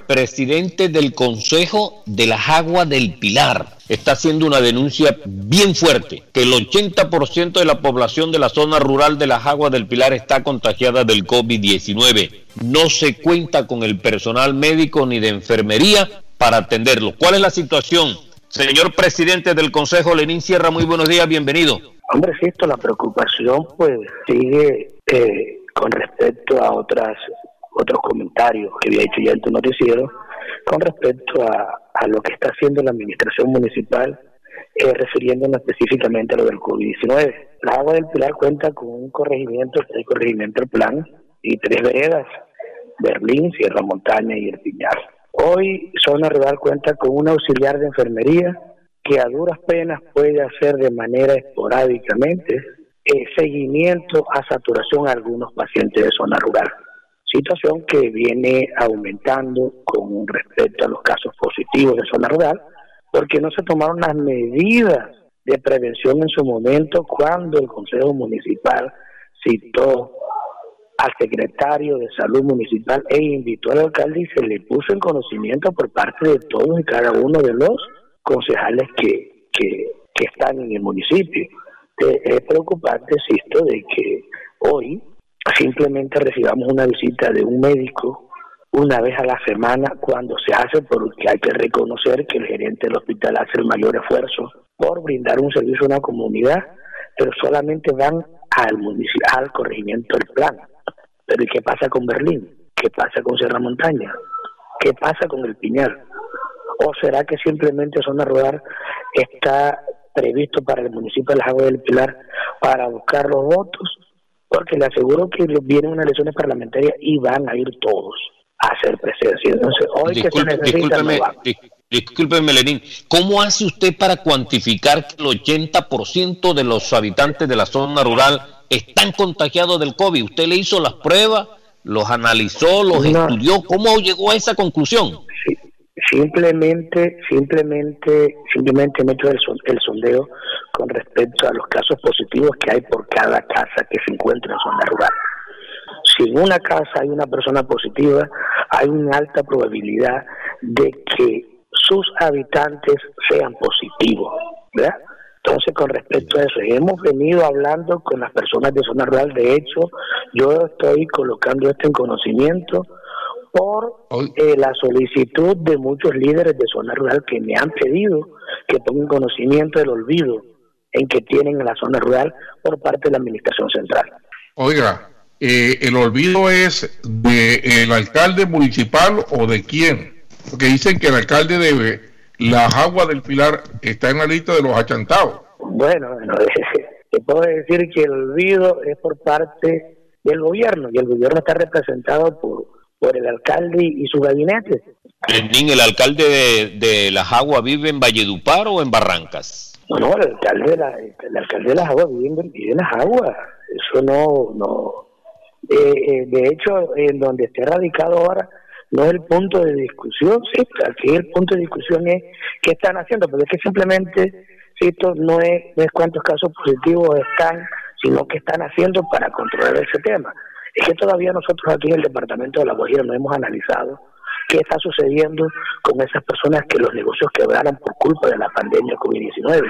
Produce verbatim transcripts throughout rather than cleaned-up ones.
presidente del Consejo de las Aguas del Pilar está haciendo una denuncia bien fuerte, que el ochenta por ciento de la población de la zona rural de las Aguas del Pilar está contagiada del COVID diecinueve. No se cuenta con el personal médico ni de enfermería para atenderlo. ¿Cuál es la situación? Señor presidente del Consejo, Lenín Sierra, muy buenos días, bienvenido. Hombre, sí, esto, la preocupación pues sigue eh, con respecto a otras otros comentarios que había hecho ya en tu noticiero, con respecto a, a lo que está haciendo la administración municipal, eh, refiriéndonos específicamente a lo del COVID diecinueve. La Agua del Pilar cuenta con un corregimiento, el corregimiento del Plan, y tres veredas, Berlín, Sierra Montaña y El Piñar. Hoy Zona Rural cuenta con un auxiliar de enfermería que a duras penas puede hacer de manera esporádicamente eh, seguimiento a saturación a algunos pacientes de zona rural. Situación que viene aumentando con respecto a los casos positivos de zona rural, porque no se tomaron las medidas de prevención en su momento cuando el Consejo Municipal citó al secretario de Salud Municipal e invitó al alcalde y se le puso en conocimiento por parte de todos y cada uno de los concejales que, que, que están en el municipio. Es preocupante, insisto, de que hoy simplemente recibamos una visita de un médico una vez a la semana cuando se hace, porque hay que reconocer que el gerente del hospital hace el mayor esfuerzo por brindar un servicio a una comunidad, pero solamente van al municipio, al corregimiento del Plan. Pero ¿y qué pasa con Berlín? ¿Qué pasa con Sierra Montaña? ¿Qué pasa con El Piñar? ¿O será que simplemente Zona Rural está previsto para el municipio de las Aguas del Pilar para buscar los votos? Porque le aseguro que vienen unas elecciones parlamentarias y van a ir todos a hacer presencia. Entonces, hoy Disculpe, que se necesita, discúlpeme, no dis, discúlpeme, Lenín, ¿cómo hace usted para cuantificar que el ochenta por ciento de los habitantes de la zona rural están contagiados del COVID? ¿Usted le hizo las pruebas, los analizó, los no. estudió? ¿Cómo llegó a esa conclusión? Sí. Simplemente, simplemente, simplemente me he hecho el, el sondeo con respecto a los casos positivos que hay por cada casa que se encuentra en zona rural. Si en una casa hay una persona positiva, hay una alta probabilidad de que sus habitantes sean positivos, ¿verdad? Entonces, con respecto a eso, hemos venido hablando con las personas de zona rural. De hecho, yo estoy colocando esto en conocimiento por eh, la solicitud de muchos líderes de zona rural que me han pedido que pongan conocimiento del olvido en que tienen en la zona rural por parte de la administración central. Oiga, eh, ¿el olvido es del alcalde municipal o de quién? Porque dicen que el alcalde de las Aguas del Pilar está en la lista de los achantados. Bueno, bueno te puedo decir que el olvido es por parte del gobierno, y el gobierno está representado por por el alcalde y su gabinete. Lenín, ¿el alcalde de, de Las Aguas vive en Valledupar o en Barrancas? No, no, el alcalde de, la, el alcalde de Las Aguas vive en, vive en Las Aguas. Eso no, no. Eh, eh, de hecho, en donde esté radicado ahora, no es el punto de discusión, sí, aquí el punto de discusión es qué están haciendo, porque es que simplemente, sí, esto no es, no es cuántos casos positivos están, sino qué están haciendo para controlar ese tema. Es que todavía nosotros aquí en el departamento de La Guajira no hemos analizado qué está sucediendo con esas personas que los negocios quebraron por culpa de la pandemia COVID diecinueve,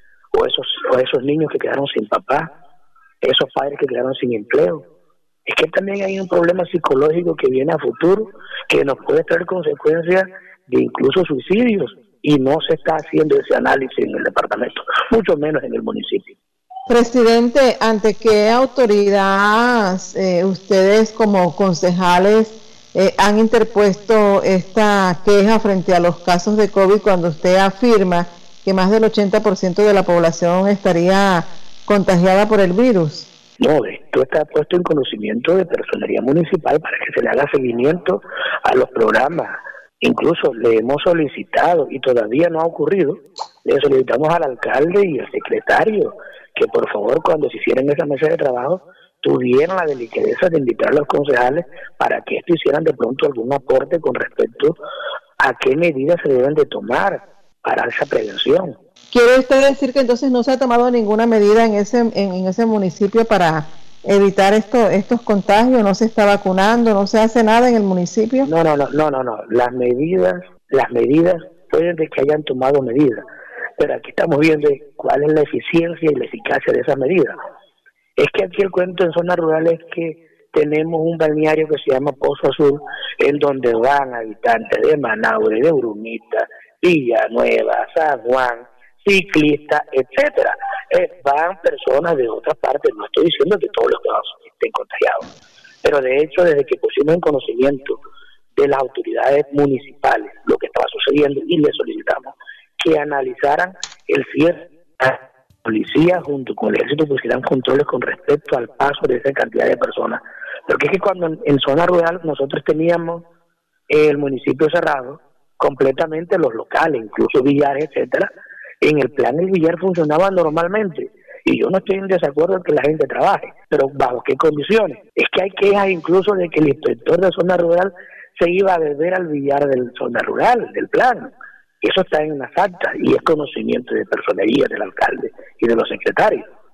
o esos, o esos niños que quedaron sin papá, esos padres que quedaron sin empleo. Es que también hay un problema psicológico que viene a futuro, que nos puede traer consecuencias de incluso suicidios, y no se está haciendo ese análisis en el departamento, mucho menos en el municipio. Presidente, ¿ante qué autoridad eh, ustedes como concejales eh, han interpuesto esta queja frente a los casos de COVID cuando usted afirma que más del ochenta por ciento de la población estaría contagiada por el virus? No, esto está puesto en conocimiento de personería municipal para que se le haga seguimiento a los programas. Incluso le hemos solicitado, y todavía no ha ocurrido, le solicitamos al alcalde y al secretario que por favor, cuando se hicieran esa mesa de trabajo, tuvieran la delicadeza de invitar a los concejales para que esto hicieran de pronto algún aporte con respecto a qué medidas se deben de tomar para esa prevención. ¿Quiere usted decir que entonces no se ha tomado ninguna medida en ese en, en ese municipio para evitar esto, estos contagios? ¿No se está vacunando? ¿No se hace nada en el municipio? No, no, no, no, no, no. Las medidas, las medidas pueden de que hayan tomado medidas, pero aquí estamos viendo cuál es la eficiencia y la eficacia de esas medidas. Es que aquí el cuento en zonas rurales es que tenemos un balneario que se llama Pozo Azul, en donde van habitantes de Manaure, de Urumita, Villanueva, San Juan, ciclistas, etcétera. Eh, van personas de otras partes, no estoy diciendo que todos los que van estén contagiados, pero de hecho desde que pusimos en conocimiento de las autoridades municipales lo que estaba sucediendo y le solicitamos que analizaran el cierre, la policía junto con el ejército pusieran controles con respecto al paso de esa cantidad de personas, porque es que cuando en, en zona rural nosotros teníamos el municipio cerrado completamente, los locales, incluso billares, etcétera. En el plan el billar funcionaba normalmente y yo no estoy en desacuerdo en que la gente trabaje, pero ¿bajo qué condiciones? Es que hay quejas incluso de que el inspector de zona rural se iba a beber al billar del zona rural, del plan. Eso está en las actas y es conocimiento de personería del alcalde y de los secretarios.